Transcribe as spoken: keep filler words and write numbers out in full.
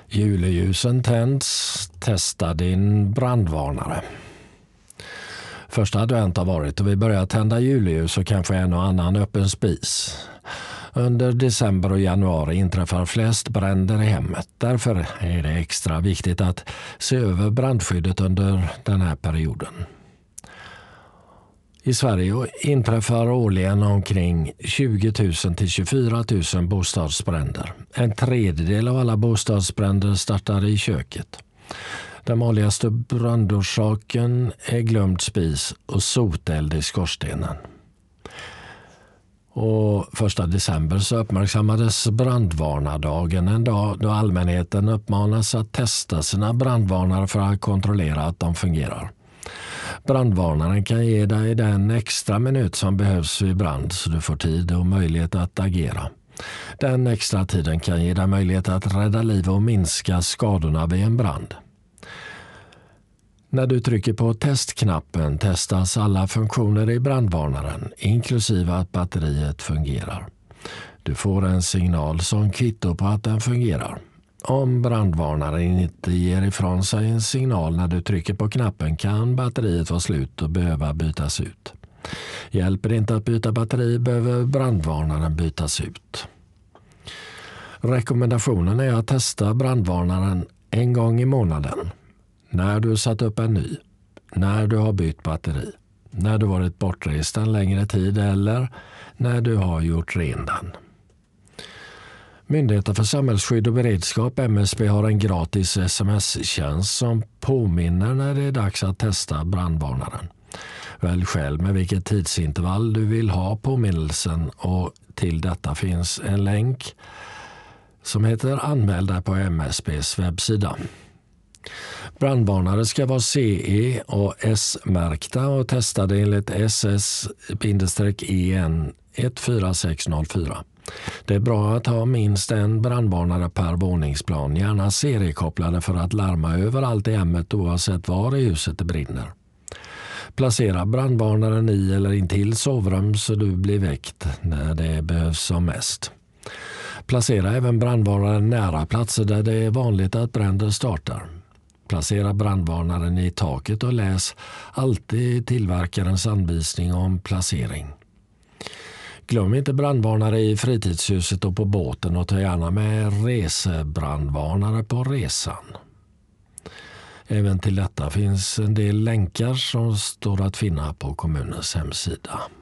Juleljusen tänds. Testa din brandvarnare. Första advent har varit och vi börjar tända juleljus och kanske en och annan öppen spis. Under december och januari inträffar flest bränder i hemmet. Därför är det extra viktigt att se över brandskyddet under den här perioden. I Sverige inträffar årligen omkring tjugo tusen till tjugofyra tusen bostadsbränder. En tredjedel av alla bostadsbränder startar i köket. Den vanligaste brandorsaken är glömd spis och soteld i skorstenen. Och första december så uppmärksammades brandvarnardagen, en dag då allmänheten uppmanas att testa sina brandvarnare för att kontrollera att de fungerar. Brandvarnaren kan ge dig den extra minut som behövs vid brand så du får tid och möjlighet att agera. Den extra tiden kan ge dig möjlighet att rädda liv och minska skadorna vid en brand. När du trycker på testknappen testas alla funktioner i brandvarnaren, inklusive att batteriet fungerar. Du får en signal som kvittar på att den fungerar. Om brandvarnaren inte ger ifrån sig en signal när du trycker på knappen kan batteriet vara slut och behöva bytas ut. Hjälper det inte att byta batteri behöver brandvarnaren bytas ut. Rekommendationen är att testa brandvarnaren en gång i månaden. När du satt upp en ny, när du har bytt batteri, när du varit bortrest en längre tid eller när du har gjort ren den. Myndigheten för samhällsskydd och beredskap M S B har en gratis sms-tjänst som påminner när det är dags att testa brandvarnaren. Välj själv med vilket tidsintervall du vill ha påminnelsen och till detta finns en länk som heter Anmäl dig på M S B:s webbsida. Brandvarnare ska vara C E och S-märkta och testade enligt S S E N ett fyra sex noll fyra. Det är bra att ha minst en brandvarnare per våningsplan, gärna seriekopplade för att larma överallt i hemmet oavsett var i huset det brinner. Placera brandvarnaren i eller intill sovrum så du blir väckt när det behövs som mest. Placera även brandvarnaren nära platser där det är vanligt att bränder startar. Placera brandvarnaren i taket och läs alltid tillverkarens anvisning om placering. Glöm inte brandvarnare i fritidshuset och på båten och ta gärna med resebrandvarnare på resan. Även till detta finns en del länkar som står att finna på kommunens hemsida.